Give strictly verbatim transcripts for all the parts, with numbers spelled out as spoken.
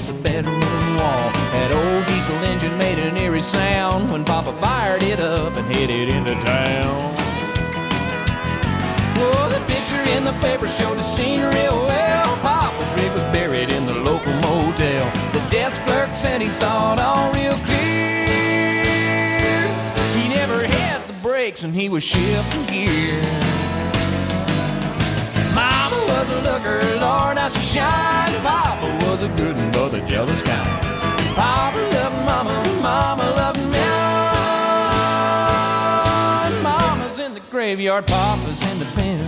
against the bedroom wall. That old diesel engine made an eerie sound when Papa fired it up and headed into town. Oh, the picture in the paper showed the scene real well. Papa's rig was buried in the local motel. The desk clerk said he saw it all real clear. He never hit the brakes and he was shifting gear. Mama was a looker, Lord, how she shined. Papa was a good one, but the jealous kind. Papa loved Mama, Mama loved me. Mama's in the graveyard, Papa's in the pen.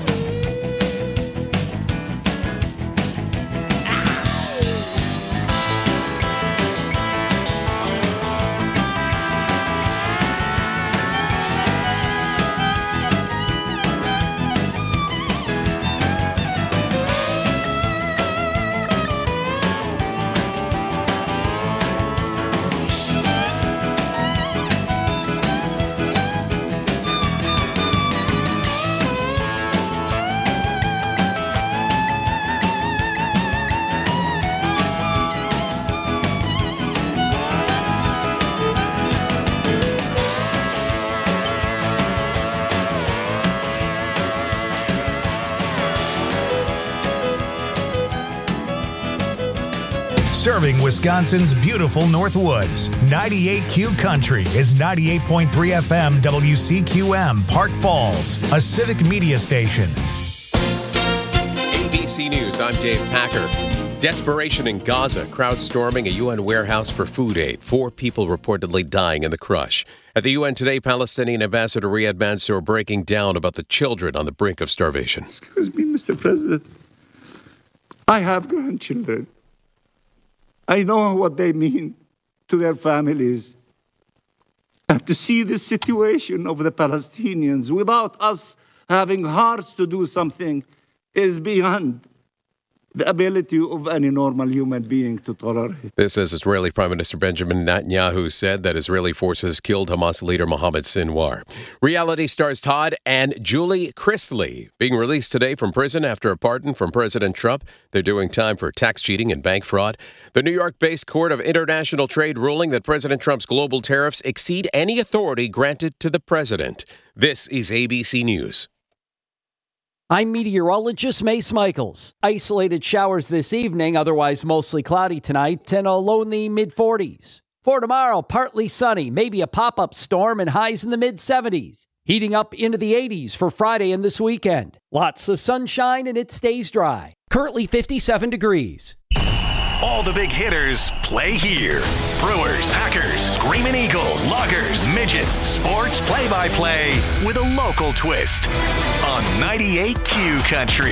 Serving Wisconsin's beautiful North Woods. ninety-eight Q Country is ninety-eight point three F M W C Q M, Park Falls, a civic media station. A B C News, I'm Dave Packer. Desperation in Gaza, crowd storming a U N warehouse for food aid. Four people reportedly dying in the crush. At the U N today, Palestinian Ambassador Riyad Mansour breaking down about the children on the brink of starvation. Excuse me, Mister President. I have grandchildren. I know what they mean to their families. And to see the situation of the Palestinians without us having hearts to do something is beyond the ability of any normal human being to tolerate. This as Israeli Prime Minister Benjamin Netanyahu said that Israeli forces killed Hamas leader Mohammed Sinwar. Reality stars Todd and Julie Chrisley being released today from prison after a pardon from President Trump. They're doing time for tax cheating and bank fraud. The New York-based Court of International Trade ruling that President Trump's global tariffs exceed any authority granted to the president. This is A B C News. I'm meteorologist Mace Michaels. Isolated showers this evening, otherwise mostly cloudy tonight, and a low in the mid-forties. For tomorrow, partly sunny, maybe a pop-up storm, and highs in the mid-seventies. Heating up into the eighties for Friday and this weekend. Lots of sunshine and it stays dry. Currently fifty-seven degrees. All the big hitters play here. Brewers, Packers, Screaming Eagles, Loggers, Midgets, sports play-by-play with a local twist on ninety-eight Q Country.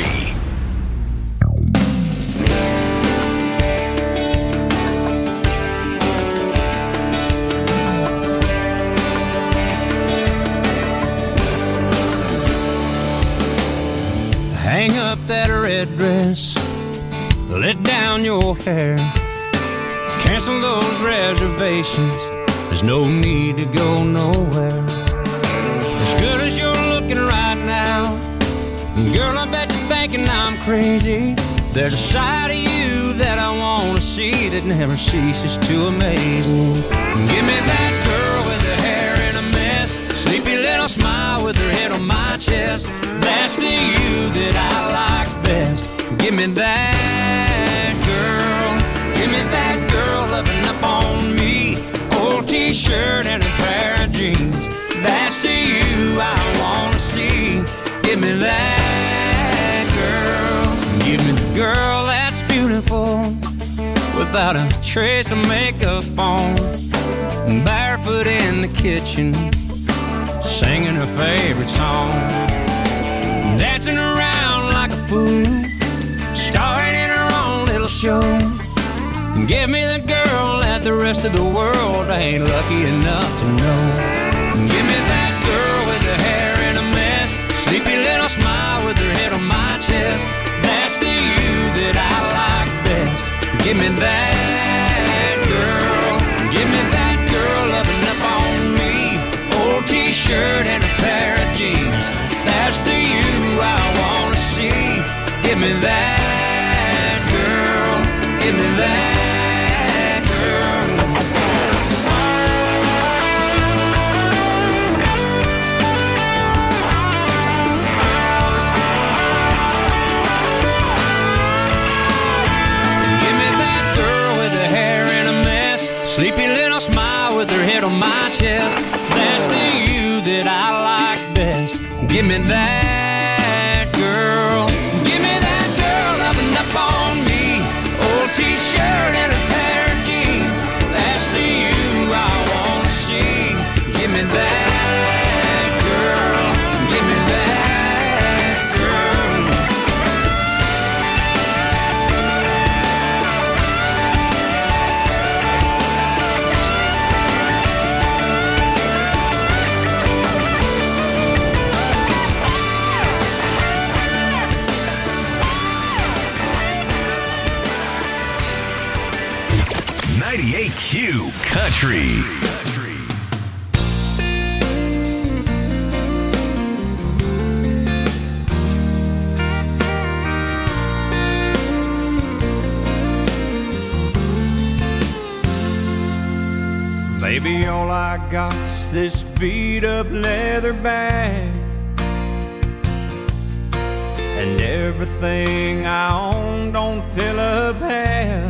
Hang up that red dress, let down your hair, cancel those reservations, there's no need to go nowhere. As good as you're looking right now, girl, I bet you're thinking I'm crazy. There's a side of you that I want to see that never ceases to amaze me. Give me that girl with her hair in a mess, sleepy little smile with her head on my chest. That's the you that I like best. Give me that girl, give me that girl loving up on me. Old t-shirt and a pair of jeans. That's the you I want to see. Give me that girl, give me the girl that's beautiful without a trace of makeup on, barefoot in the kitchen, singing her favorite song, dancing around like a fool, starring in her own little show. Give me the girl that the rest of the world ain't lucky enough to know. Give me that girl with her hair in a mess, sleepy little smile with her head on my chest. That's the you that I like best. Give me that girl, give me that girl loving up on me. Old t-shirt and a pair of jeans. That's the you I want to see. Give me that girl, give me that Sleepy little smile with her head on my chest. That's the you that I like best. Give me that girl. Give me that girl loving up on me. Old t-shirt and a pair of jeans. That's the you I want to see. Give me that girl. Give me that girl. ninety-eight Q Country. Baby, all I got's this beat up leather bag, and everything I own don't fill up half.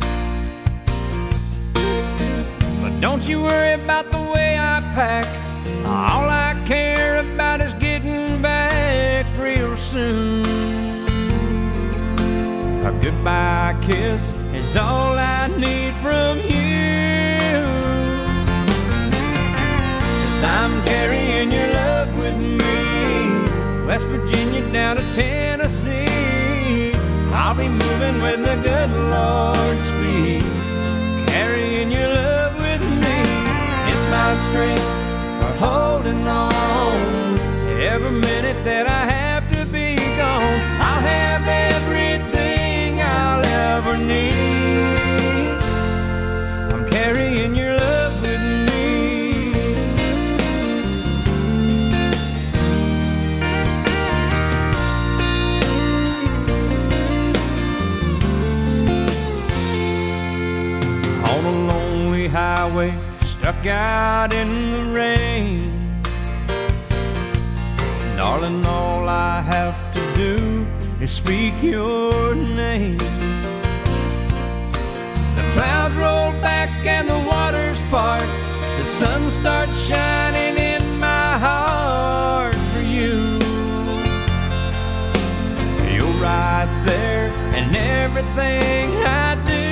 But don't you worry about the way I pack. All I care about is getting back real soon. A goodbye kiss is all I need from you. 'Cause I'm carrying your love with me, West Virginia down to Tennessee. I'll be moving with the good Lord's speed, carrying your love with me. It's my strength for holding on. Every minute that I have to be gone, I'll have everything I'll ever need. I'm carrying your love with me. On a lonely highway, stuck out in the rain. Darling, all I have to do is speak your name. The clouds roll back and the waters part. The sun starts shining in my heart for you. You're right there in everything I do.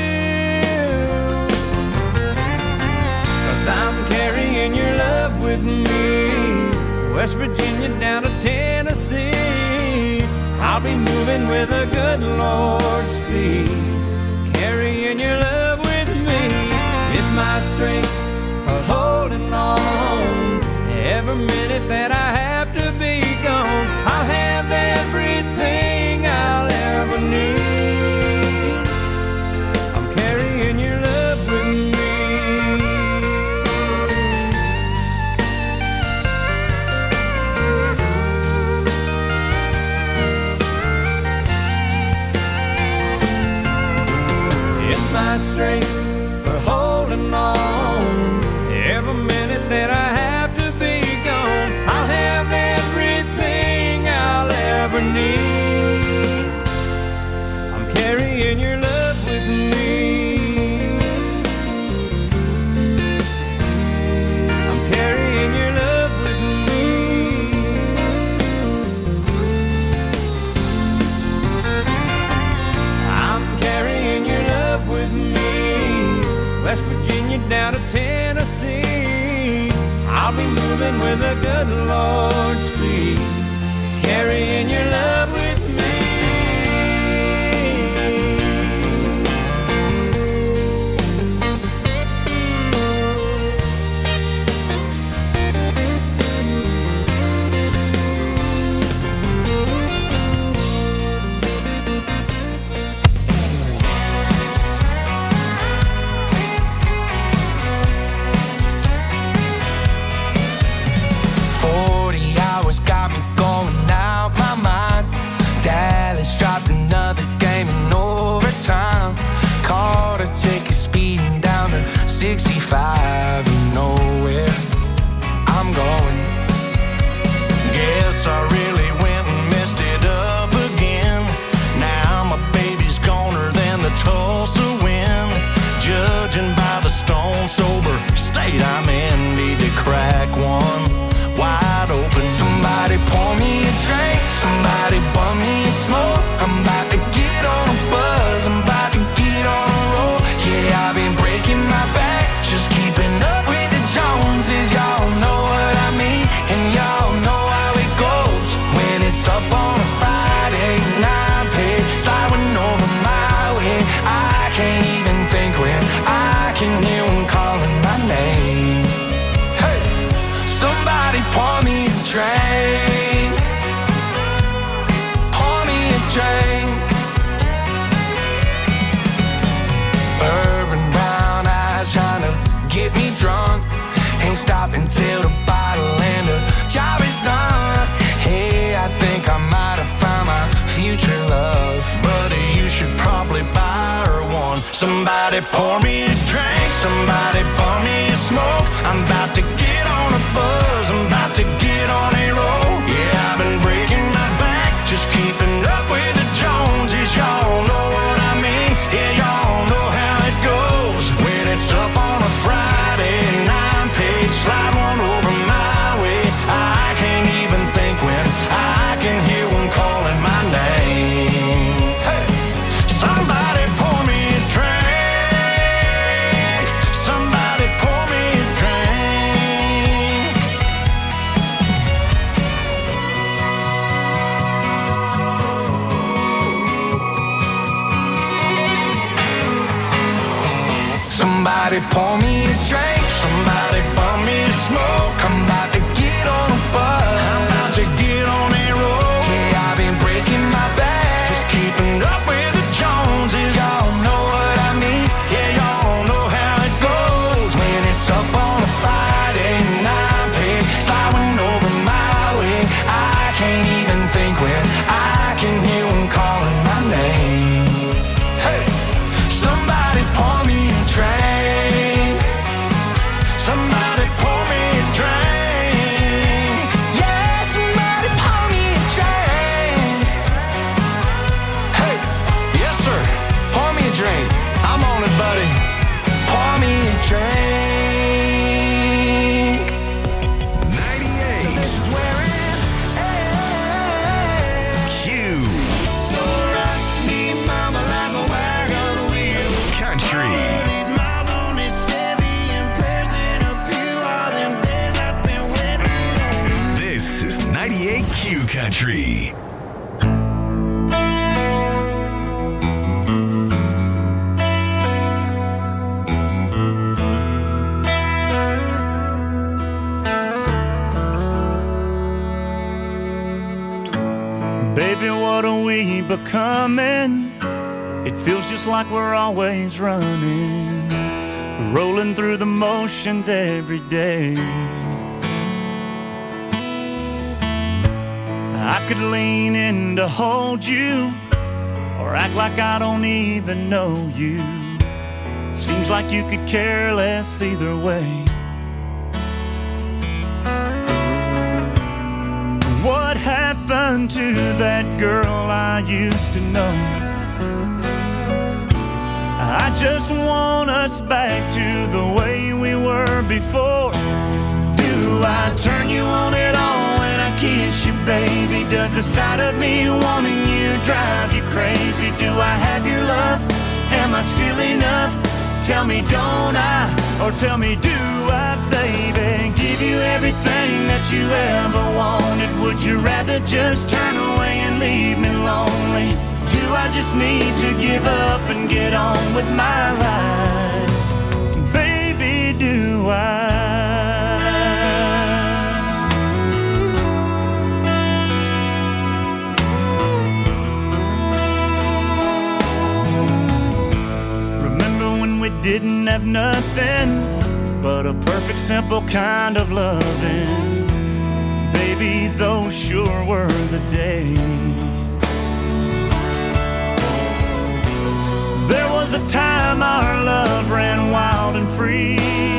'Cause I'm carrying your love with me, West Virginia down to Tennessee. I'll be moving with a good Lord's speed, carrying your love with me. It's my strength for holding on. Every minute that I have to be gone, I'll have everything I'll ever need. I'm carrying your love with me. My strength for holding on. Every minute that I have to be gone, I'll have everything I'll ever need. I'm carrying your love with me. I'm carrying your love with me. I'm carrying your love with me, West Virginia down to Tennessee. I'll be moving with a good Lord's speed, carrying your love with me. sixty-five, you know where I'm going. Guess I really went and messed it up again. Now my baby's goner than the Tulsa wind. Judging by the stone can hear them calling my name. Hey, somebody pour me a drink. Pour me a drink. Bourbon brown eyes trying to get me drunk. Ain't stopping till the bottle and the job is done. Hey, I think I might have found my future love, but you should probably buy her one. Somebody pour me a drink, somebody pour me a smoke. I'm about to get on a buzz, I'm about to get on a roll. Yeah, I've been breaking my back, just keeping up with the Joneses. Y'all know what I mean, yeah, y'all know how it goes. When it's up on a Friday and I'm paid, slide one over my way. I can't even think when I can hear one calling my name. Hey, somebody pour me a drink. Somebody pour me a drink. Somebody pour me a drink. Somebody pour me a smoke. I'm about to get on a bus. I'm about to get on a roll. Yeah, I've been breaking my back, just keeping up with the Joneses. Y'all know what I mean. Yeah, y'all know how it goes. When it's up on a Friday and I'm paid, sliding over my way. I can't even think when I can hear them calling my name. Hey, somebody pour me a drink. Somebody pour me a drink. Yeah, somebody pour me a drink. Hey, yes sir, pour me a drink. I'm on it, buddy. Pour me a drink. ninety-eight. This is where it ends. Q So rock me, mama, like a wagon wheel. Country. These miles on this Chevy and prayers in a pew. All them days I spent waiting on you. This is ninety-eight Q Country. Baby, what are we becoming? It feels just like we're always running, rolling through the motions every day. I could lean in to hold you, or act like I don't even know you. Seems like you could care less either way. What happened to that girl I used to know? I just want us back to the way we were before. Do I turn you on at all when I kiss you, baby? Does the sight of me wanting you drive you crazy? Do I have your love? Am I still enough? Tell me, don't I? Or tell me, do I, baby? Give you everything that you ever wanted. Would you rather just turn away and leave me lonely? Do I just need to give up and get on with my life? Baby, do I? We didn't have nothing but a perfect, simple kind of loving. Baby, those sure were the days. There was a time our love ran wild and free,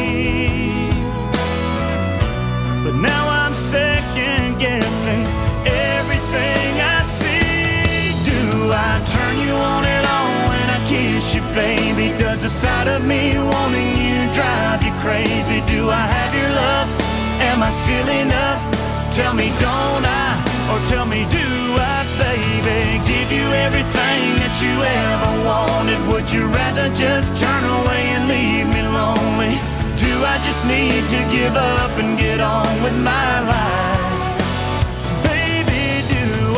but now I'm second guessing everything I see. Do I turn you on at all when I kiss you, baby? Does the sight of me wanting you drive you crazy? Do I have your love? Am I still enough? Tell me, don't I? Or tell me, do I, baby? Give you everything that you ever wanted. Would you rather just turn away and leave me lonely? Do I just need to give up and get on with my life? Baby, do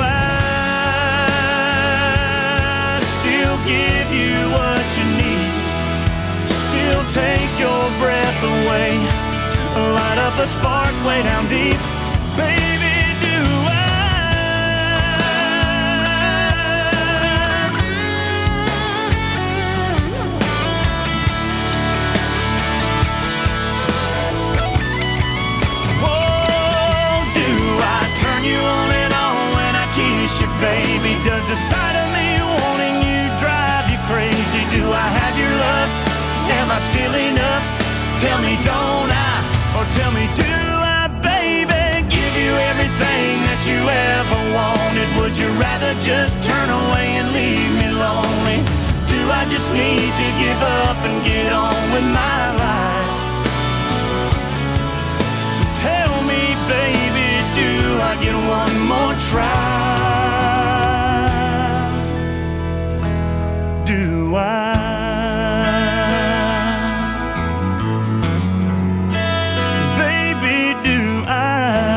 I still give you what you need? Still take away, light up a spark way down deep. Baby, do baby, does the sight of me wanting you drive you crazy? Do I have your love? Am I still enough? Tell me, don't I? Or tell me, do I, baby? Give you everything that you ever wanted. Would you rather just turn away and leave me lonely? Do I just need to give up and get on with my life? Tell me, baby, do I get one more try? Do I? Baby, do I?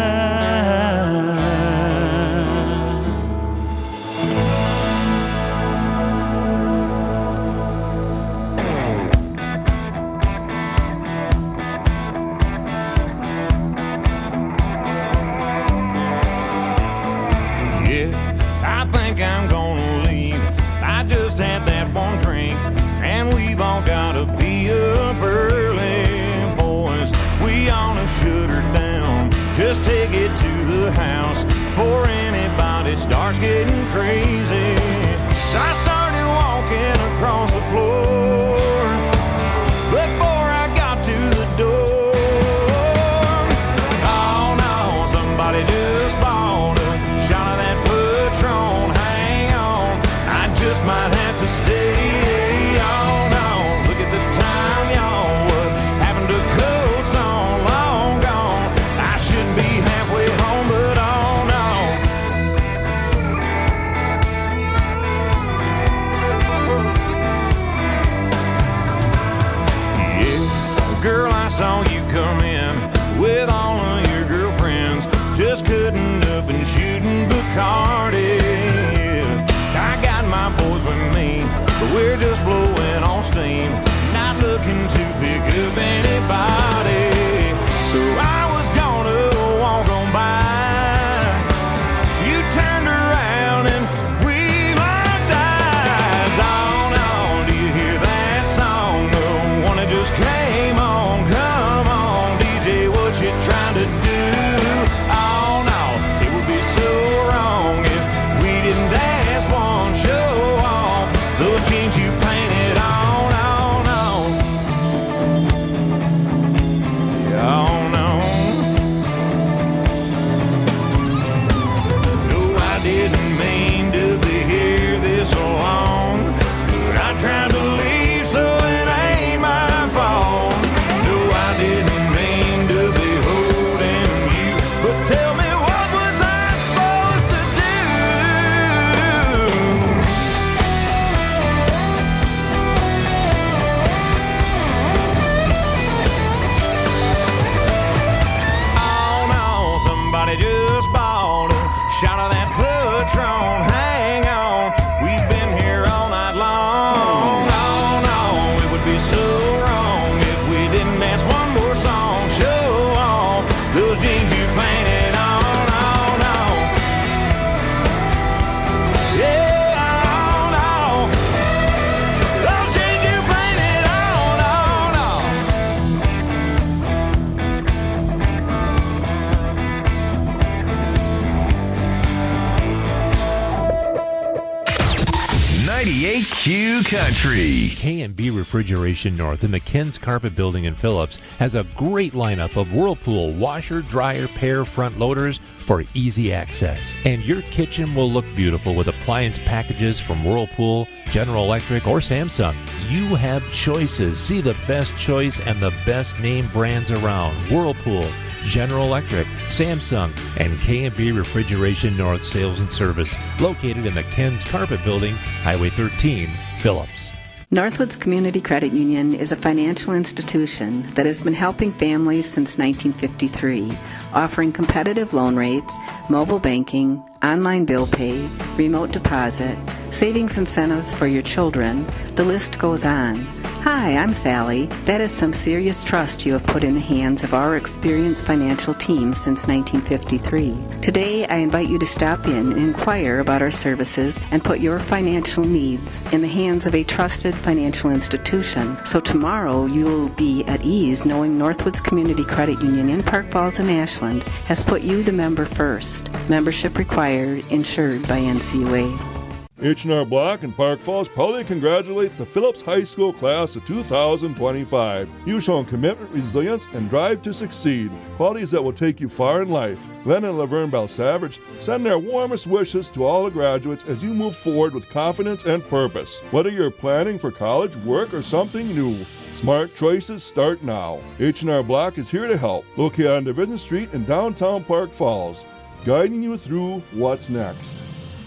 Yeah, I think I'm gonna leave. I just had that one drink, and we've all gotta be up early, boys. We ought to shut her down, just take it to the house before anybody starts getting crazy. So I started walking across the floor before I got to the door. Oh no, somebody just bought a shot of that Patron. Hang on, I just might have to stay on on. Look at the time, y'all. What happened to coats on? Long gone. I shouldn't be halfway home, but on on. Yeah, girl, I saw you come in with all of your girlfriends, just cutting up and shooting Bacardi. I got my boys with me, but we're just blowing on steam, not looking to pick up anybody. So I was gonna walk on by. You turned around and we locked eyes. On, on, do you hear that song? The one that just came on. Come on, D J, what you trying to do? Oh no, it would be so wrong if we didn't dance one show off. Those jeans you painted on, on, on. Yeah, on, on. No, I didn't mean to be here this long, but I tried to leave, so it ain't my fault. No, I didn't mean to be holding you, but tell me, what was I supposed to do? Oh no, somebody just bought a shot of that Patron. Hang on, we've been here all night long. Oh no, it would be so wrong if we didn't dance one more song. Show off those jeans you painted on, on, on. Yeah, on, on. Those jeans you painted on, on, on. ninety-eight Q Country. K and B Refrigeration North in the Ken's Carpet Building in Phillips has a great lineup of Whirlpool washer, dryer, pair front loaders for easy access. And your kitchen will look beautiful with appliance packages from Whirlpool, General Electric, or Samsung. You have choices. See the best choice and the best name brands around. Whirlpool, General Electric, Samsung, and K and B Refrigeration North Sales and Service, located in the Ken's Carpet Building, Highway thirteen, Phillips. Northwoods Community Credit Union is a financial institution that has been helping families since nineteen fifty-three, offering competitive loan rates, mobile banking, online bill pay, remote deposit, savings incentives for your children. The list goes on. Hi, I'm Sally. That is some serious trust you have put in the hands of our experienced financial team since nineteen fifty-three. Today, I invite you to stop in and inquire about our services and put your financial needs in the hands of a trusted financial institution. So tomorrow, you will be at ease knowing Northwoods Community Credit Union in Park Falls and Ashland has put you, the member, first. Membership required, insured by N C U A. H and R Block in Park Falls proudly congratulates the Phillips High School class of two thousand twenty-five. You've shown commitment, resilience, and drive to succeed, qualities that will take you far in life. Glenn and Laverne Belsavage send their warmest wishes to all the graduates as you move forward with confidence and purpose. Whether you're planning for college, work, or something new, smart choices start now. H and R Block is here to help. Located on Division Street in downtown Park Falls, guiding you through what's next.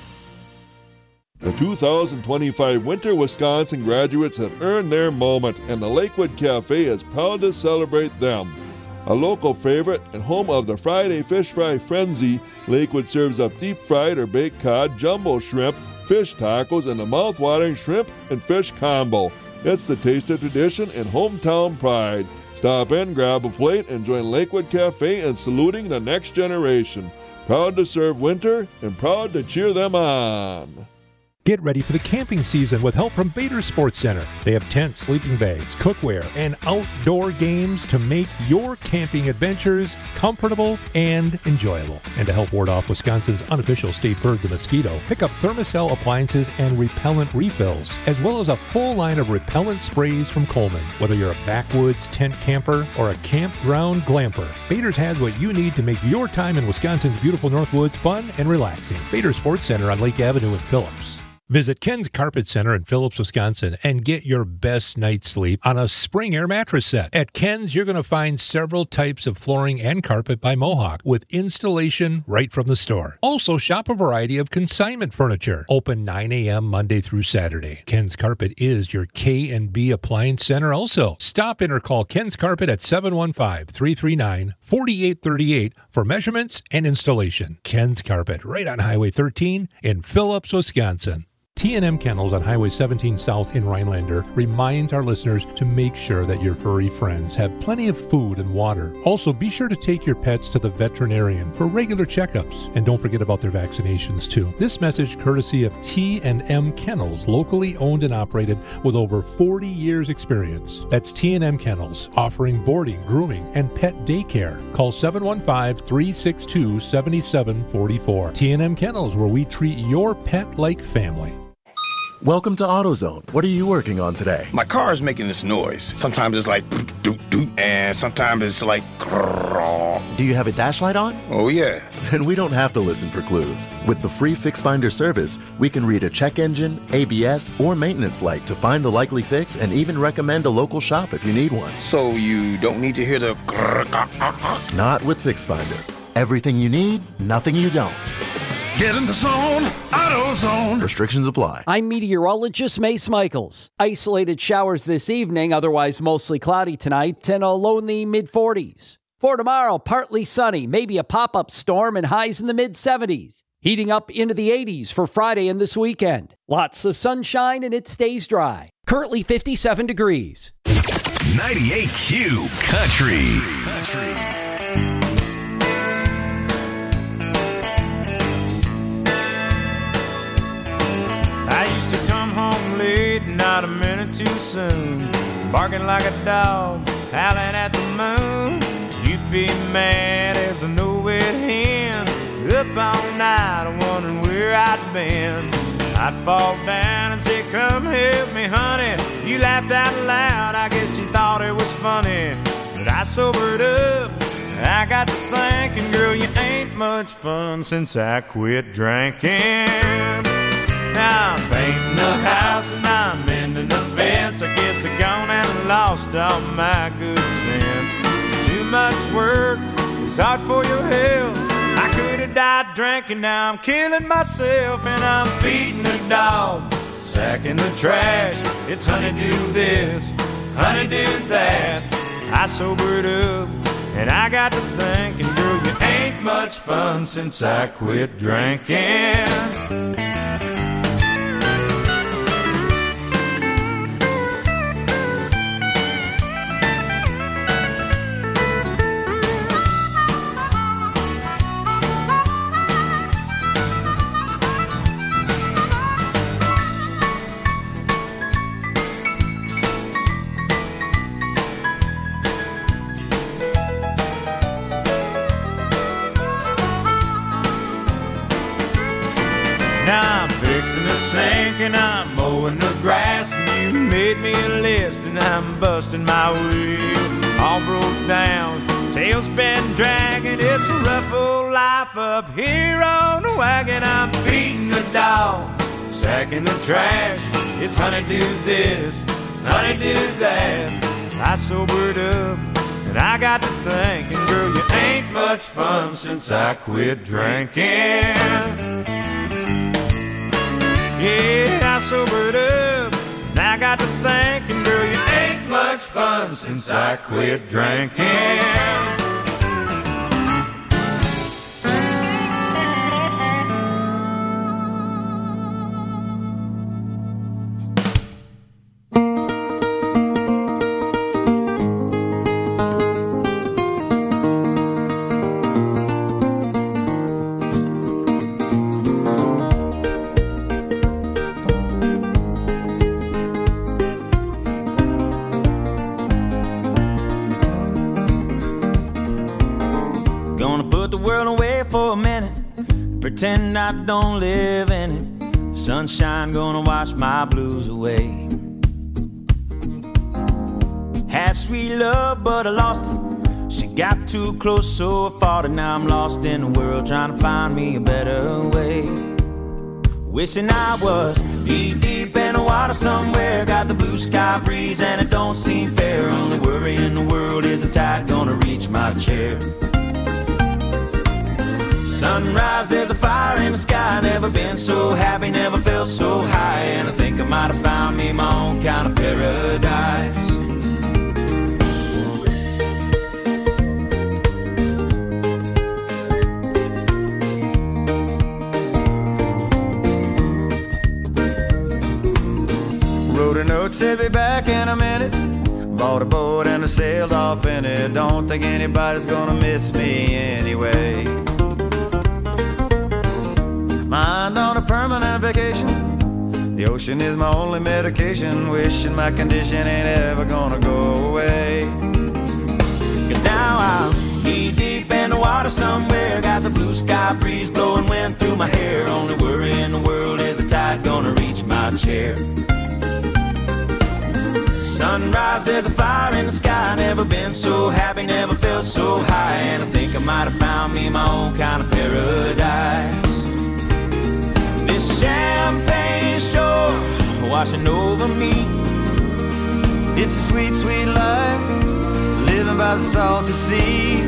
The two thousand twenty-five Winter Wisconsin graduates have earned their moment, and the Lakewood Cafe is proud to celebrate them. A local favorite and home of the Friday Fish Fry Frenzy, Lakewood serves up deep-fried or baked cod, jumbo shrimp, fish tacos, and the mouth-watering shrimp and fish combo. It's the taste of tradition and hometown pride. Stop in, grab a plate, and join Lakewood Cafe in saluting the next generation. Proud to serve winter and proud to cheer them on. Get ready for the camping season with help from Bader Sports Center. They have tents, sleeping bags, cookware, and outdoor games to make your camping adventures comfortable and enjoyable. And to help ward off Wisconsin's unofficial state bird, the mosquito, pick up Thermacell appliances and repellent refills, as well as a full line of repellent sprays from Coleman. Whether you're a backwoods tent camper or a campground glamper, Bader's has what you need to make your time in Wisconsin's beautiful Northwoods fun and relaxing. Bader Sports Center on Lake Avenue in Phillips. Visit Ken's Carpet Center in Phillips, Wisconsin, and get your best night's sleep on a Spring Air mattress set. At Ken's, you're going to find several types of flooring and carpet by Mohawk with installation right from the store. Also, shop a variety of consignment furniture. Open nine a.m. Monday through Saturday. Ken's Carpet is your K and B appliance center also. Stop in or call Ken's Carpet at seven one five, three three nine, four eight three eight for measurements and installation. Ken's Carpet, right on Highway thirteen in Phillips, Wisconsin. T and M Kennels on Highway seventeen South in Rhinelander reminds our listeners to make sure that your furry friends have plenty of food and water. Also, be sure to take your pets to the veterinarian for regular checkups. And don't forget about their vaccinations, too. This message courtesy of T and M Kennels, locally owned and operated with over forty years experience. That's T and M Kennels, offering boarding, grooming, and pet daycare. Call seven one five, three six two, seven seven four four. T and M Kennels, where we treat your pet like family. Welcome to AutoZone. What are you working on today? My car is making this noise. Sometimes it's like doot, doot, doot, and sometimes it's like grrr. Do you have a dash light on? Oh, yeah. Then we don't have to listen for clues. With the free Fix Finder service, we can read a check engine, A B S, or maintenance light to find the likely fix and even recommend a local shop if you need one. So you don't need to hear the grrr, grrr, grrr. Not with Fix Finder. Everything you need, nothing you don't. Get in the zone, AutoZone. Restrictions apply. I'm meteorologist Mace Michaels. Isolated showers this evening, otherwise mostly cloudy tonight, and a low in the mid forties. For tomorrow, partly sunny, maybe a pop-up storm, and highs in the mid seventies. Heating up into the eighties for Friday and this weekend. Lots of sunshine and it stays dry. Currently fifty-seven degrees. ninety-eight Q Country. Country. I used to come home late, not a minute too soon, barking like a dog, howling at the moon. You'd be mad as a no-wet hen, up all night wondering where I'd been. I'd fall down and say, come help me, honey. You laughed out loud, I guess you thought it was funny. But I sobered up, I got to thinking, girl, you ain't much fun since I quit drinking. Now I'm painting the house and I'm mending the fence. I guess I gone and lost all my good sense. Too much work, it's hard for your health. I could have died drinking, now I'm killing myself. And I'm feeding the dog, sacking the trash. It's honey do this, honey do that. I sobered up and I got to thinking, girl, you ain't much fun since I quit drinking. fixing to sink and I'm mowing the grass, and you made me a list and I'm busting my wheel. All broke down, tail's been dragging. It's a rough old life up here on the wagon. I'm feeding the dog, sacking the trash. It's honey do this, honey do that. I sobered up and I got to thinking, girl, you ain't much fun since I quit drinking. Yeah, I sobered up and I got to thinking, girl, you ain't much fun since I quit drinking. Pretend I don't live in it. Sunshine gonna wash my blues away. Had sweet love, but I lost it. She got too close, so I fought it. Now I'm lost in the world, trying to find me a better way. Wishing I was deep, deep in the water somewhere. Got the blue sky breeze and it don't seem fair. Only worry in the world is the tide gonna reach my chair. Sunrise, there's a fire in the sky. Never been so happy, never felt so high. And I think I might have found me my own kind of paradise. Wrote a note, said be back in a minute. Bought a boat and I sailed off in it. Don't think anybody's gonna miss me anyway. Mind on a permanent vacation. The ocean is my only medication. Wishing my condition ain't ever gonna go away. Cause now I'm knee deep in the water somewhere. Got the blue sky breeze blowing wind through my hair. Only worry in the world is the tide gonna reach my chair. Sunrise, there's a fire in the sky. Never been so happy, never felt so high. And I think I might have found me my own kind of paradise. This champagne shore washing over me. It's a sweet, sweet life, living by the salty sea.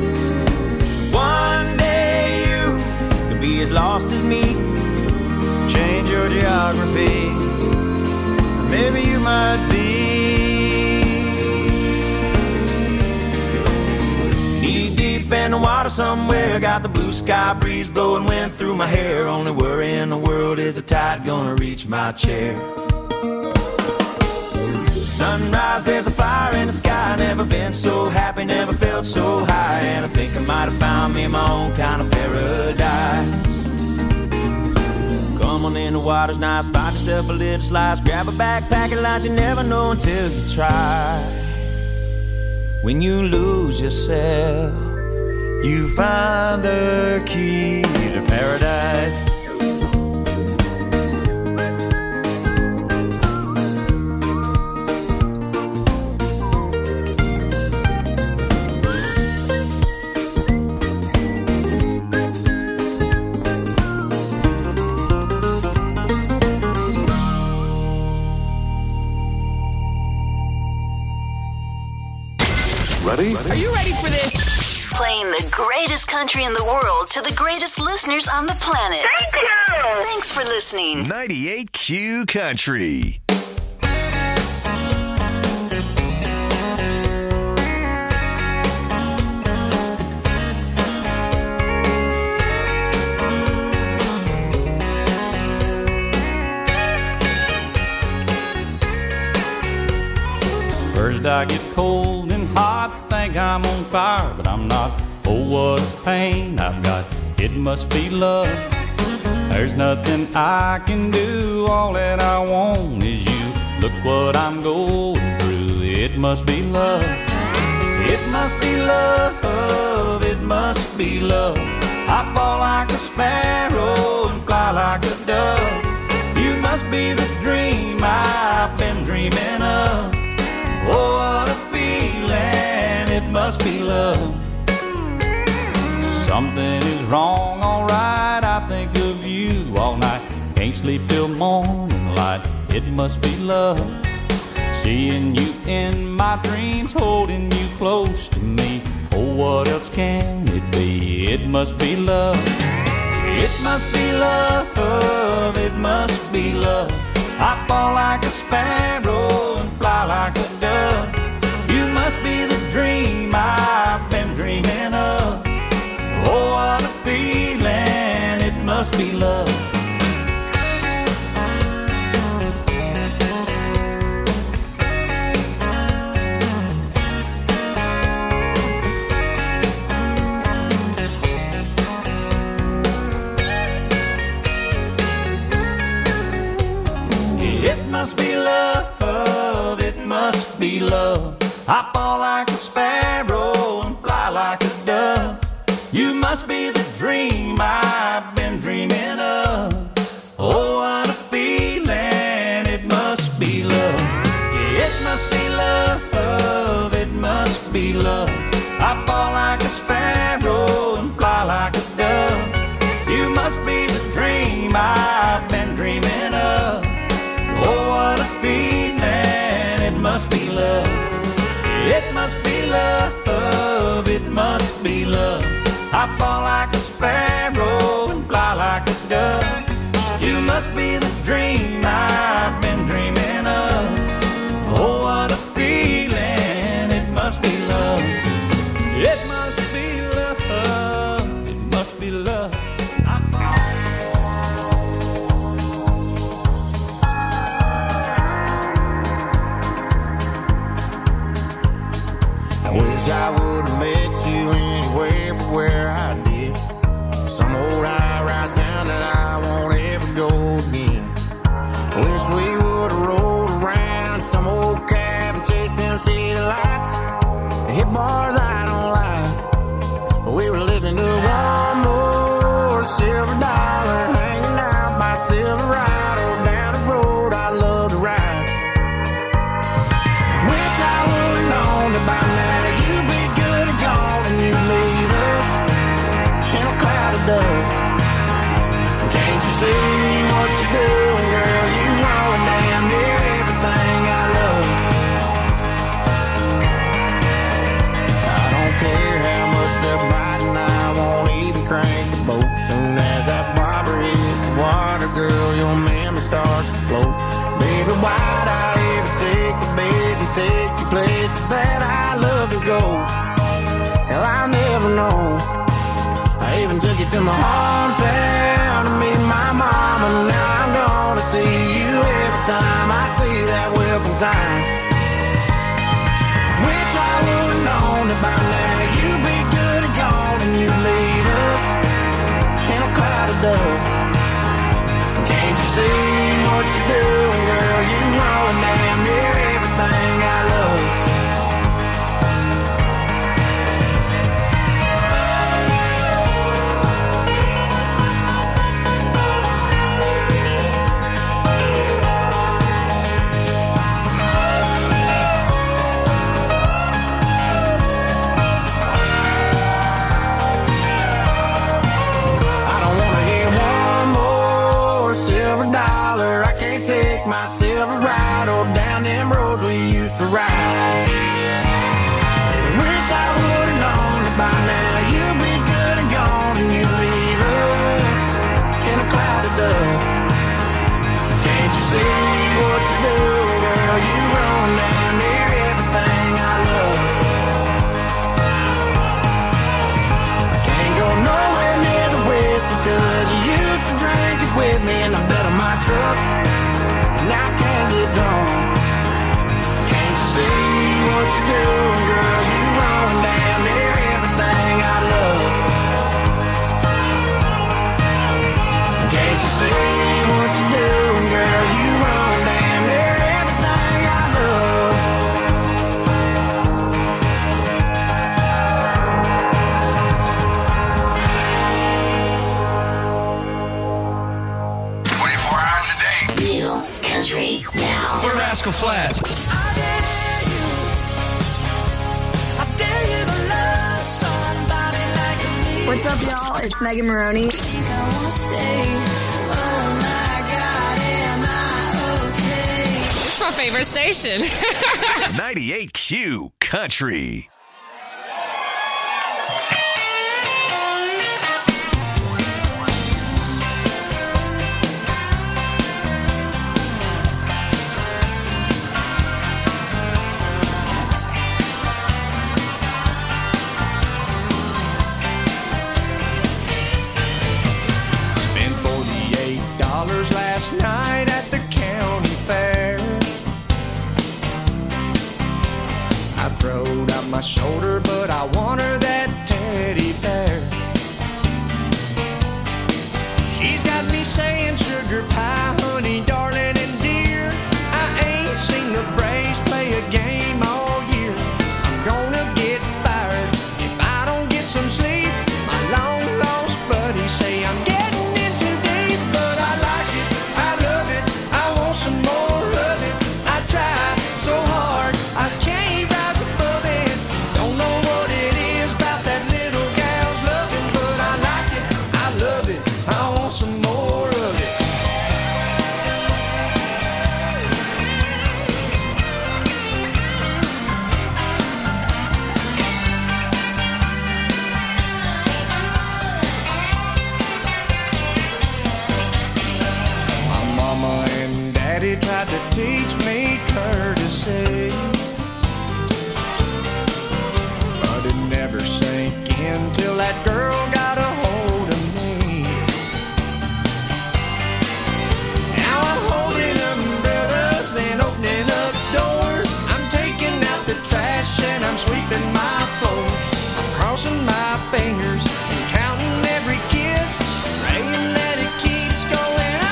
One day you could be as lost as me. Change your geography, maybe you might be. Knee deep in the water somewhere. Got the blue sky breeze blowing wind through my hair. Only worry in the world is the tide gonna reach my chair. Sunrise, there's a fire in the sky. Never been so happy, never felt so high. And I think I might have found me my own kind of paradise. Come on in, the water's nice. Find yourself a little slice. Grab a backpack and lunch. You never know until you try. When you lose yourself, you find the key to paradise. Ready? Are you ready for this? Playing the greatest country in the world to the greatest listeners on the planet. Thank you! Thanks for listening. ninety-eight Q Country. First I get cold and hot, think I'm on fire, but I'm not. Oh, what a pain I've got, it must be love. There's nothing I can do, all that I want is you. Look what I'm going through, it must be love. It must be love, it must be love. I fall like a sparrow and fly like a dove. must be the dream I've been dreaming of. Oh, what a feeling, it must be love. Something is wrong, alright, I think of you all night. Can't sleep till morning light, it must be love. Seeing you in my dreams, holding you close to me. Oh, what else can it be? It must be love. It must be love, it must be love. I fall like a sparrow and fly like a dove. You must be the dream I've been dreaming of. Oh, what a feeling, it must be love. It must be love, it must be love. I fall like a sparrow and fly like a dove. You must be the dream I've been dreaming of. Oh, what a feeling, it must be love. It must be love, it must be love. I fall like a sparrow and fly like a dove. You must be the dream I've been dreaming of. Oh, what a feeling, it must be love. It must be love, it must be love. I fall like a sparrow and fly like a dove. You must be the dream I've been dreaming of. Oh, what a feeling, it must be love. It must be love, it must be love. I fall. I wish I would have met you anywhere but where I did. Some old high-rise town that I won't ever go again. I wish we would have rolled around some old cab and chased them city lights. Hit bars I don't like, but we were listening to one more Silver Dollar, hanging out by Silverado down the road I love to ride. Wish I would have known that by now you'd be good and gone and you'd leave us in a cloud of dust. Can't you see what you're doing, girl? You ruin damn near everything I love. I don't care how much they're biting, I won't even crank the boat. Soon as that bobber hits the water, girl, your memory starts to float. Baby, why'd I ever take the bait and take you places that I love to go? Hell, I'll never know. I even took you to my hometown to meet my mama. Now I'm gonna see you every time I see that welcome sign. Wish I would've known that by now you'd be good and gone and you'd leave us in a cloud of dust. Can't you see what you're doing, girl? You ruin damn near everything I love. My Silverado down them roads we used to ride. Wish I would've known that by now you'd be good and gone and you'd leave us in a cloud of dust. Can't you see what you're doing, girl? You run down near everything I love. I can't go nowhere near the whiskey cause you used to drink it with me in the bed of my truck. And I can't get drunk. Can't you see what you're doing, girl? You run down near everything I love. Can't you see what you're doing, girl? You run down near What's up, y'all? It's Megan Maroney. It's my favorite station. ninety-eight Q Country. Last night at the county fair, I throwed out my shoulder, but I want her that teddy bear. She's got me saying sugar pie, honey, darling, and dear. I ain't seen the Braves play a game all year. I'm gonna get fired if I don't get some sleep. My long lost buddies say I'm getting tried to teach me courtesy, but it never sank in till that girl got a hold of me. Now I'm holding umbrellas and opening up doors. I'm taking out the trash and I'm sweeping my floors. I'm crossing my fingers and counting every kiss, praying that it keeps going on.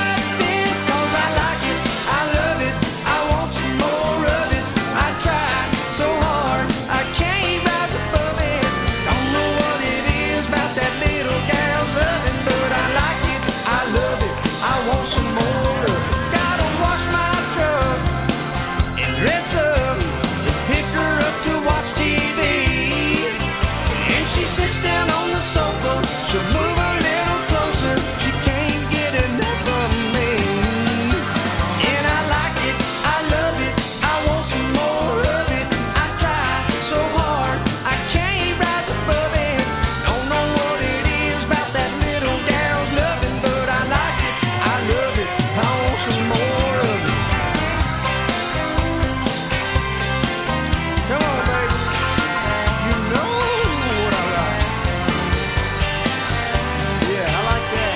She'll move a little closer, she can't get enough of me. And I like it, I love it, I want some more of it. I try so hard, I can't rise above it. Don't know what it is about that little gal's loving, but I like it, I love it, I want some more of it. Come on, baby, you know what I like. Yeah, I like that.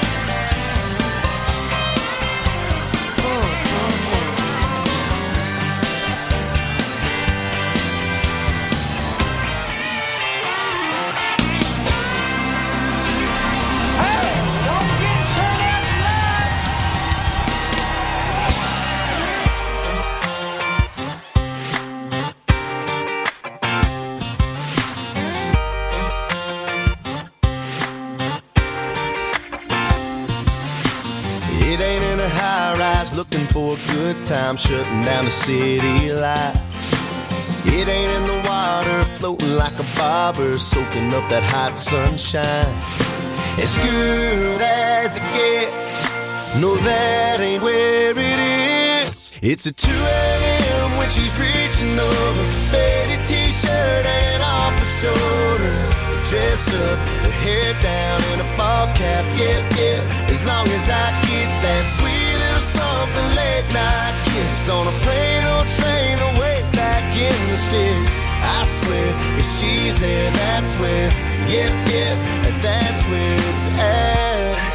It ain't in a high rise looking for a good time, shutting down the city lights. It ain't in the water floating like a bobber, soaking up that hot sunshine. As good as it gets, no, that ain't where it is. It's at two a.m. when she's reaching over, faded t-shirt and off her shoulder, dress up, her hair down in a ball cap, yeah, yeah. As long as I get that sweet little something late night kiss on a plane or train away back in the sticks. I swear, if she's there, that's where, yeah, yeah, that's where it's at.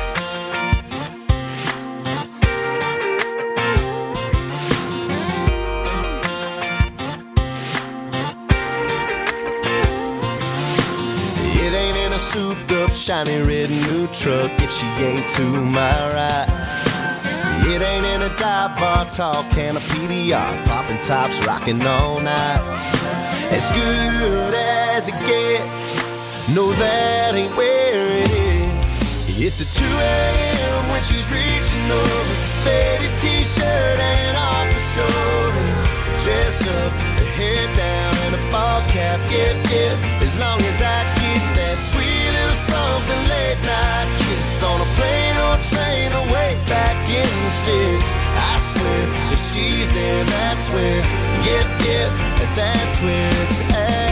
Souped up, shiny red new truck if she ain't to my right. It ain't in a dive bar, tall can of P D R, popping tops, rocking all night. As good as it gets, no, that ain't where it is. It's at two a.m. when she's reaching over, faded t-shirt and off her shoulder, dress up, her hair down and a ball cap, yeah, yeah. As long as I get that sweet little song sticks. I swear, if she's there, that's where, yep, yep, that's where it's at.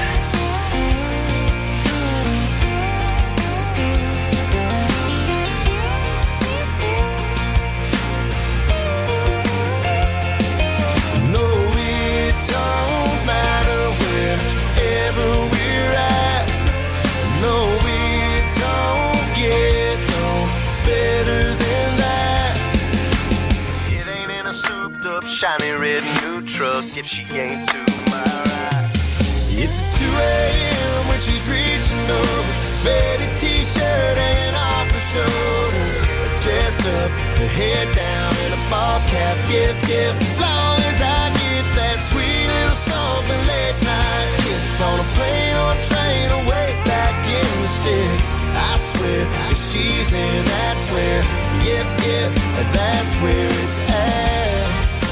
No, it don't matter wherever we're at. No, it don't get no better than that. It ain't in a souped up, shiny red new truck if she ain't to my right. It's two a.m. when she's reaching over, faded t-shirt hanging off her shoulder, dressed up, her hair down in a ball cap, yep, yep. As long as I get that sweet little something late night kiss on a plane or a train or way back in the sticks. I swear, if she's in, that's where, yep, yep, that's where it's at.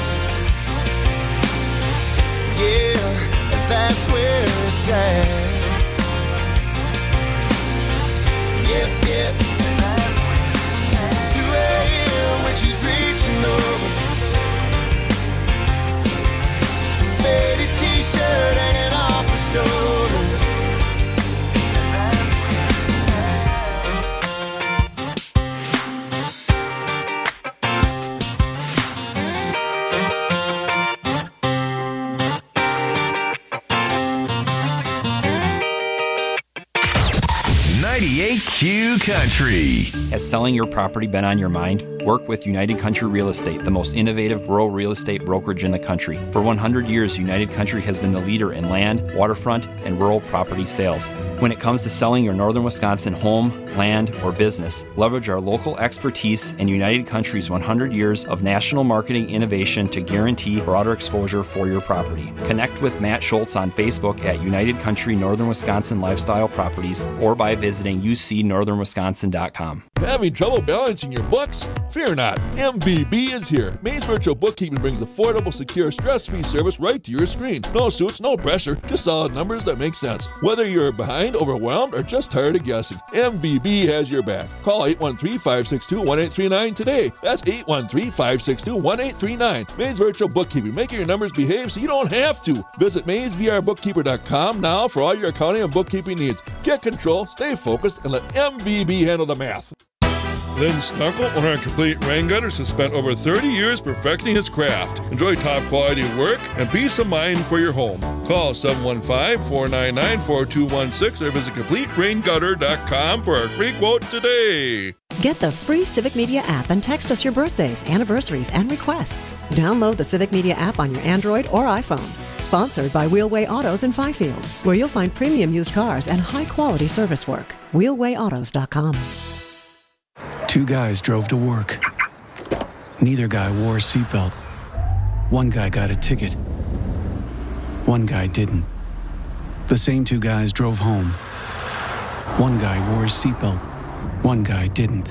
Yeah, that's where it's at. Yep, yep. two a.m. when she's reaching over, faded t-shirt hanging off her shoulder. ninety-eight Q Country. Has selling your property been on your mind? Work with United Country Real Estate, the most innovative rural real estate brokerage in the country. For one hundred years, United Country has been the leader in land, waterfront, and rural property sales. When it comes to selling your northern Wisconsin home, land, or business, leverage our local expertise and United Country's one hundred years of national marketing innovation to guarantee broader exposure for your property. Connect with Matt Schultz on Facebook at United Country Northern Wisconsin Lifestyle Properties or by visiting u c northern wisconsin dot com. Having trouble balancing your books? Fear not. M V B is here. Maze Virtual Bookkeeping brings affordable, secure, stress-free service right to your screen. No suits, no pressure, just solid numbers that make sense. Whether you're behind, overwhelmed, or just tired of guessing, M V B has your back. Call eight one three, five six two, one eight three nine today. That's eight one three, five six two, one eight three nine. Maze Virtual Bookkeeping, making your numbers behave so you don't have to. Visit maze v r bookkeeper dot com now for all your accounting and bookkeeping needs. Get control, stay focused, and let M V B handle the math. Lynn Snuckle, owner of Complete Rain Gutters, has spent over thirty years perfecting his craft. Enjoy top quality work and peace of mind for your home. Call seven one five, four nine nine, four two one six or visit complete rain gutter dot com for a free quote today. Get the free Civic Media app and text us your birthdays, anniversaries, and requests. Download the Civic Media app on your Android or iPhone. Sponsored by Wheelway Autos in Fifield, where you'll find premium used cars and high-quality service work. wheelway autos dot com. Two guys drove to work. Neither guy wore a seatbelt. One guy got a ticket. One guy didn't. The same two guys drove home. One guy wore his seatbelt. One guy didn't.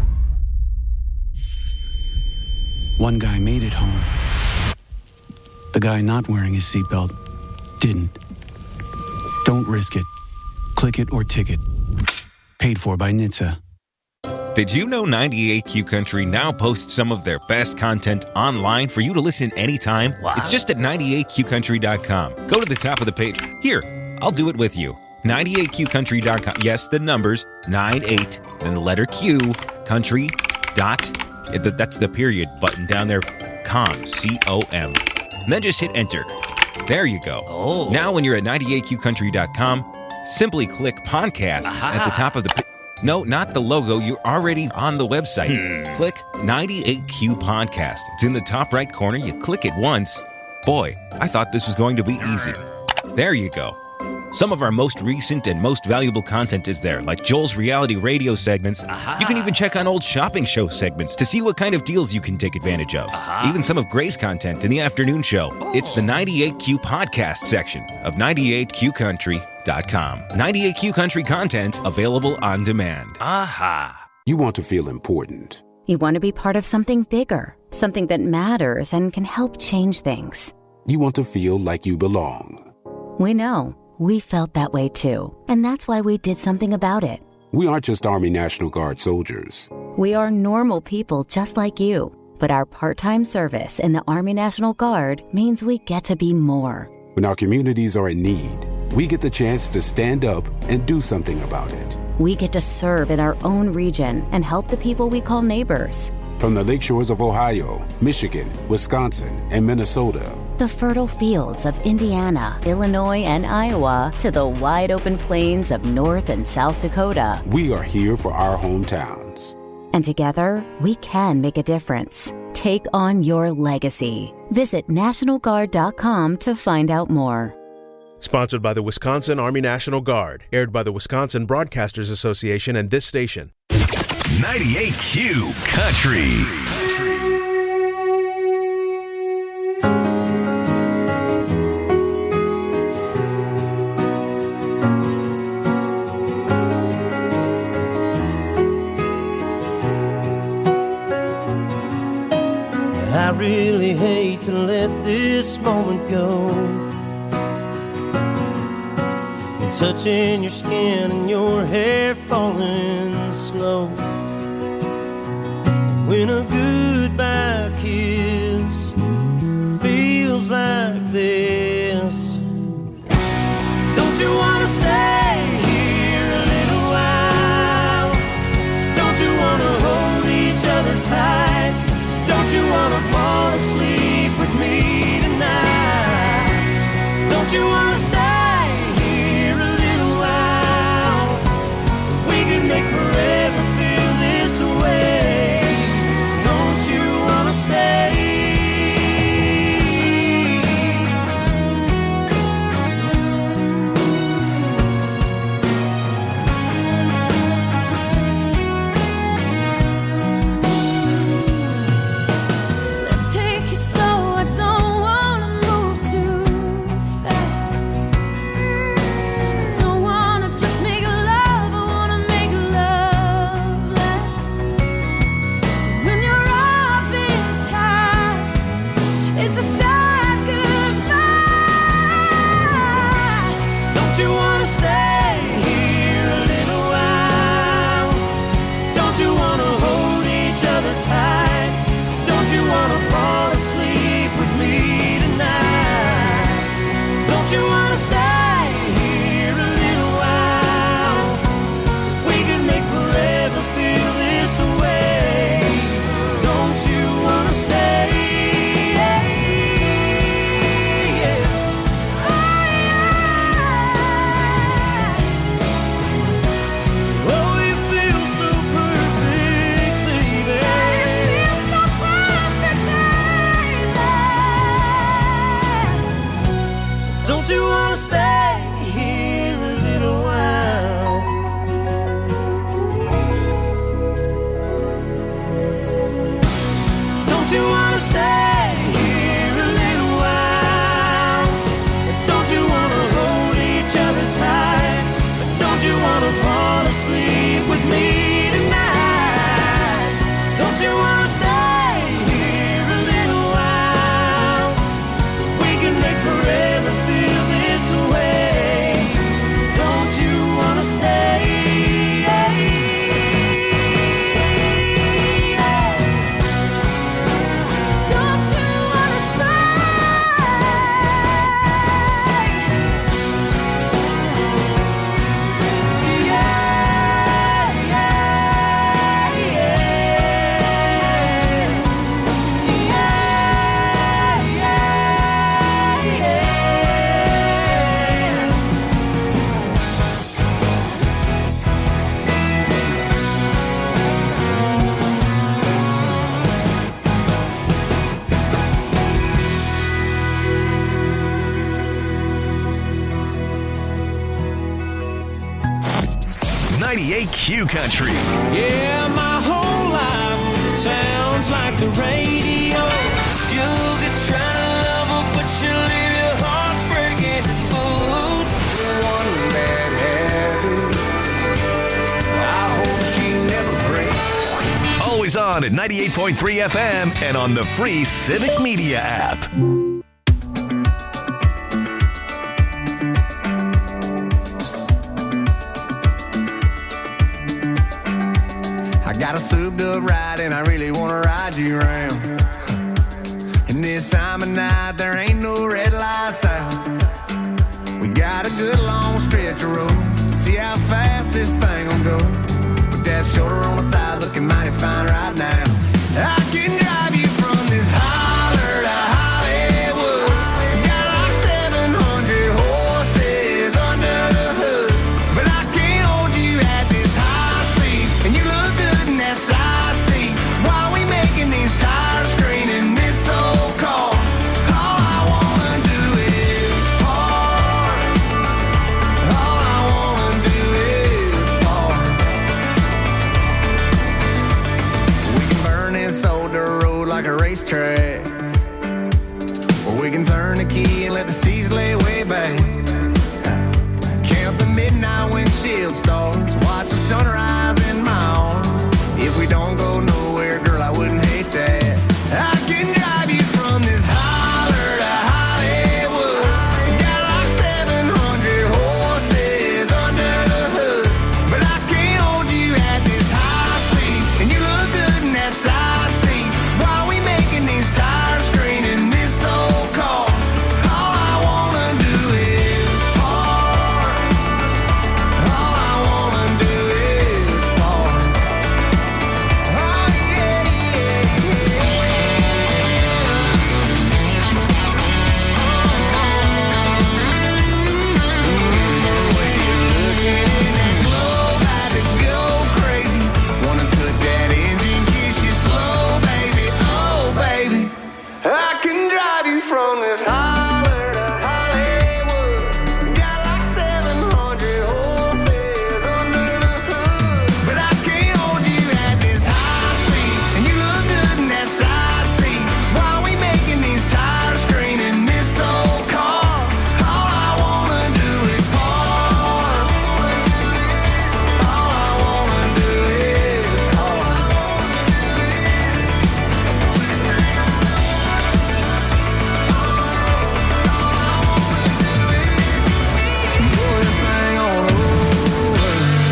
One guy made it home. The guy not wearing his seatbelt didn't. Don't risk it. Click it or ticket. Paid for by N H T S A. Did you know ninety-eight Q Country now posts some of their best content online for you to listen anytime? Wow. It's just at ninety-eight q country dot com. Go to the top of the page. Here, I'll do it with you. ninety-eight q country dot com. Yes, the numbers, ninety-eight, then the letter Q, country, dot, that's the period button down there, com, C O M. And then just hit enter. There you go. Oh. Now when you're at ninety-eight q country dot com, simply click podcasts Aha. at the top of the page. No, not the logo. You're already on the website. Hmm. Click ninety-eight Q Podcast. It's in the top right corner. You click it once. Boy, I thought this was going to be easy. There you go. Some of our most recent and most valuable content is there, like Joel's reality radio segments. Aha. You can even check on old shopping show segments to see what kind of deals you can take advantage of. Aha. Even some of Gray's content in the afternoon show. Oh. It's the ninety-eight Q Podcast section of ninety-eight q country dot com. ninety-eight Q Country content available on demand. Aha. You want to feel important. You want to be part of something bigger, something that matters and can help change things. You want to feel like you belong. We know. We felt that way too. And that's why we did something about it. We aren't just Army National Guard soldiers. We are normal people just like you. But our part-time service in the Army National Guard means we get to be more. When our communities are in need, we get the chance to stand up and do something about it. We get to serve in our own region and help the people we call neighbors. From the lakeshores of Ohio, Michigan, Wisconsin, and Minnesota, the fertile fields of Indiana, Illinois, and Iowa, to the wide-open plains of North and South Dakota, we are here for our hometowns. And together, we can make a difference. Take on your legacy. Visit National Guard dot com to find out more. Sponsored by the Wisconsin Army National Guard. Aired by the Wisconsin Broadcasters Association and this station. ninety-eight Q Country. I really hate to let this moment go. Touching your skin and your hair falling slow. When a goodbye kiss feels like this, don't you want to stay here a little while? Don't you want to hold each other tight? Don't you want to fall asleep with me tonight? Don't you want to stay here a little while? We can make forever feel this way. Don't you want to stay? Let's take it slow. I don't want to move too fast. I don't want to just make love. I want to make love last. When you're up this high, it's a sad goodbye. Don't you want to stay here a little while? Don't you want to hold each other tight? Don't you want to fall asleep with me tonight? Don't you want to stay here a little while? We can make forever feel this way. Don't you want to stay? Oh, you feel so perfect, baby. Don't you want to stay here a little while? Don't you want to stay here a little while? Don't you want to hold each other tight? Don't you want to fall asleep with me tonight? Don't you want to stay here a little while? We can make forever feel this way. Don't you want to stay? Don't you want to stay? Yeah, yeah, ninety-eight Q Country. Yeah, my whole life sounds like the radio. You could try to love her, but she'll leave your heart breaking. Oops, one bad habit. I hope she never breaks. Always on at ninety-eight point three F M and on the free Civic Media app. I Got a souped up ride and I really wanna ride you around. And this time of night there ain't no red lights out. We got a good long stretch of road to see how fast this thing will go. With that shoulder on the side looking mighty fine right now. I can drive you from this holler to Hollywood. Got like seven hundred horses under the hood. But I can't hold you at this high speed. And you look good in that side seat. While we making these tires scream in this old car. All I wanna do is park. All I wanna do is park. We can burn this old dirt road like a racetrack. Or we can turn the key and let the seas lay way back. Count the midnight windshield stars. Watch the sunrise in my arms. If we don't go nowhere, girl, I wouldn't hate that. I can drive you from this holler to Hollywood. Got like seven hundred horses under the hood. But I can't hold you at this high speed. And you look good in that side seat. While we making these tires scream in this old car. All I wanna do is park. All I wanna do is park. Oh yeah, yeah, looking in that globe, had to go crazy. Wanna put that engine, kiss you slow, baby. Oh, baby, I can drive you from this holler to Hollywood. Got like seven hundred horses under the hood. But I can't hold you at this high speed. And you look good in that side seat. While we making these tires scream in this old car. All I wanna do is park. All I wanna do is park. Pull this thing on over.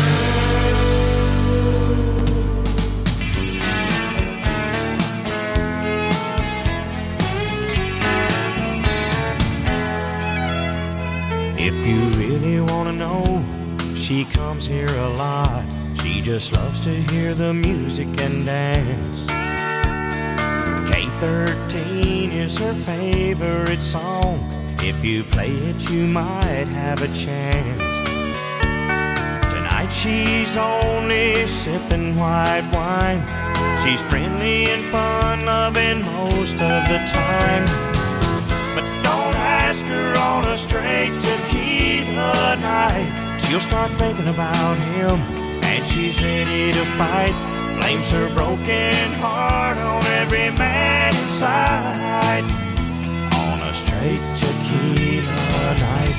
If you really wanna know, she comes here a lot. She just loves to hear the music and dance. K thirteen is her favorite song. If you play it, you might have a chance. Tonight she's only sipping white wine. She's friendly and fun-loving most of the time. But don't ask her on a straight tequila night. She'll start thinking about him, and she's ready to fight. Blames her broken heart on every man inside. On a straight tequila night.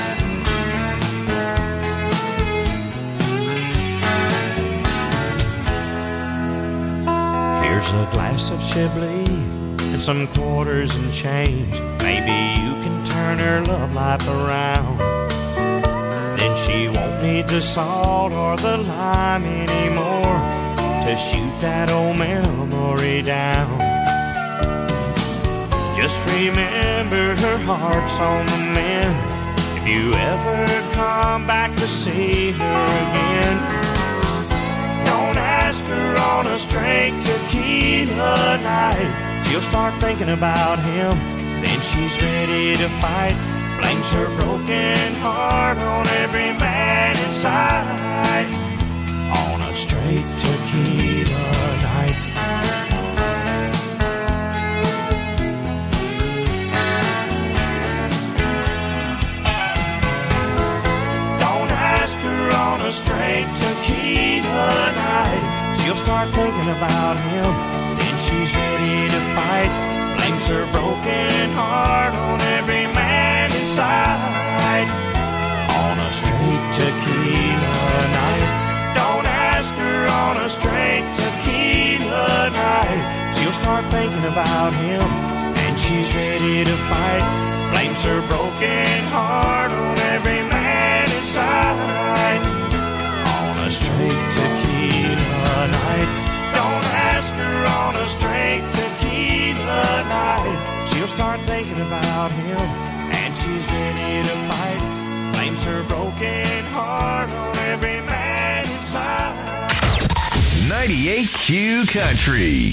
Here's a glass of Chablis and some quarters and change. Maybe you can turn her love life around. Then she won't need the salt or the lime anymore to shoot that old memory down. Just remember her heart's on the mend. If you ever come back to see her again, don't ask her on a straight tequila night. She'll start thinking about him, then she's ready to fight. Blames her broken heart on every man inside. On a straight tequila night. Don't ask her on a straight tequila night. She'll start thinking about him, then she's ready to fight. Blames her broken heart on every man inside. On a straight tequila night. Don't ask her on a straight tequila night. She'll start thinking about him, and she's ready to fight. Blames her broken heart on every man inside. On a straight tequila night. ninety-eight Q Country.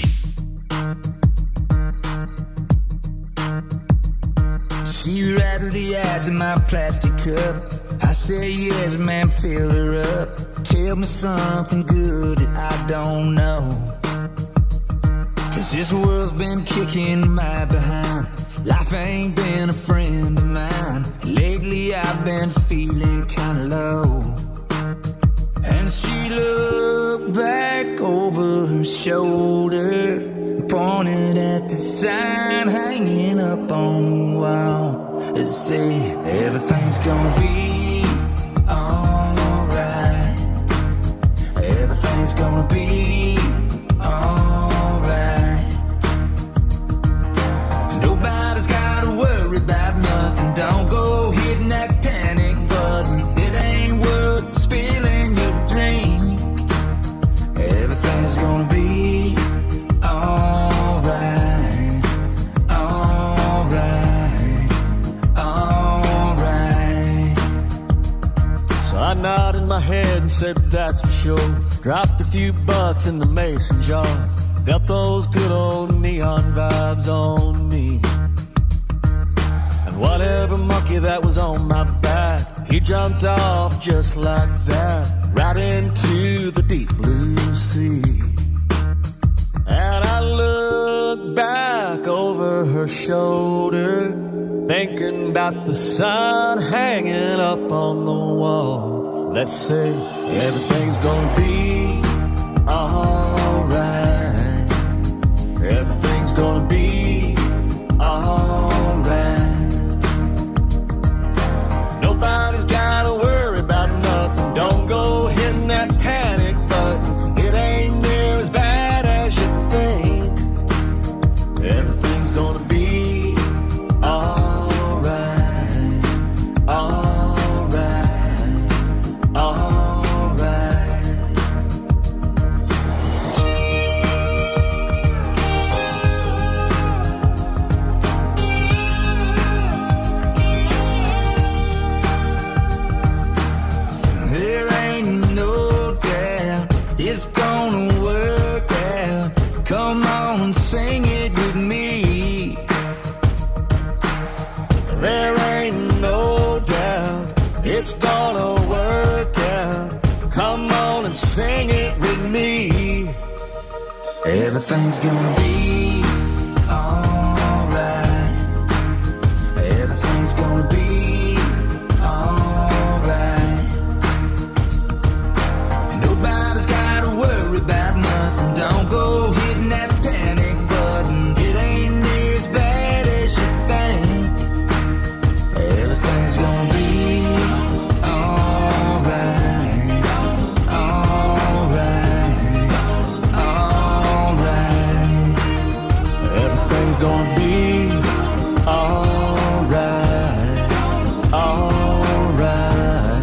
She rattled the ice in my plastic cup. I said yes, man, fill her up. Tell me something good that I don't know. Cause this world's been kicking my behind. Life ain't been a friend of mine. Lately I've been feeling kinda low. And she looked back over her shoulder, pointed at the sign hanging up on the wall. It said, everything's gonna be alright. Everything's gonna be alright. Nobody's gotta worry about nothing. Don't go hitting that panic button. It ain't worth spilling your drink. Everything's gonna be alright. Alright. Alright. So I nodded my head and said that's for sure. Dropped a few bucks in the mason jar. Felt those good old neon vibes on me. And whatever monkey that was on my back, he jumped off just like that, right into the deep blue sea. And I looked back over her shoulder, thinking about the sun hanging up on the wall. Let's say everything's gonna be alright. Everything's gonna be alright. Nobody's gotta worry about nothing. Don't go hitting that panic button. It ain't near as bad as you think. Everything's gonna be alright. Alright. Alright. There ain't no doubt it's gonna work out. Come on, sing it with me. There ain't no doubt it's gonna work out. Come on and sing it with me. Everything's gonna be alright. Everything's gonna be alright. Nobody's gotta worry about nothing. Don't go hitting that panic button. It ain't near as bad as you think. Everything's gonna be alright. Alright. Alright. Everything's gonna be alright. Alright.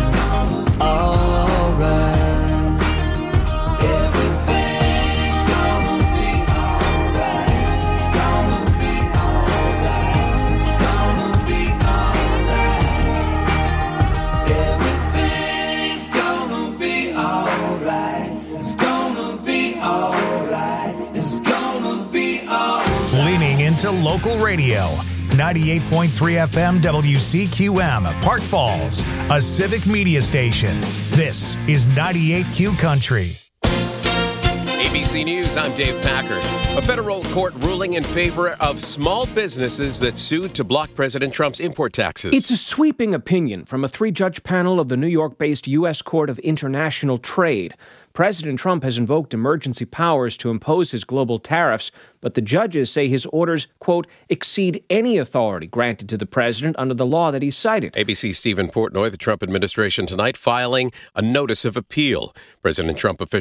Alright. Everything's gonna be alright. It's gonna be alright. It's gonna be alright. Everything's gonna be alright. It's gonna be alright. It's gonna be alright. Leaning into local radio. ninety-eight point three F M W C Q M, Park Falls, a civic media station. This is ninety-eight Q Country. A B C News, I'm Dave Packard. A federal court ruling in favor of small businesses that sued to block President Trump's import taxes. It's a sweeping opinion from a three-judge panel of the New York-based U S Court of International Trade. President Trump has invoked emergency powers to impose his global tariffs, but the judges say his orders, quote, exceed any authority granted to the president under the law that he cited. A B C's Stephen Portnoy, the Trump administration tonight filing a notice of appeal. President Trump officials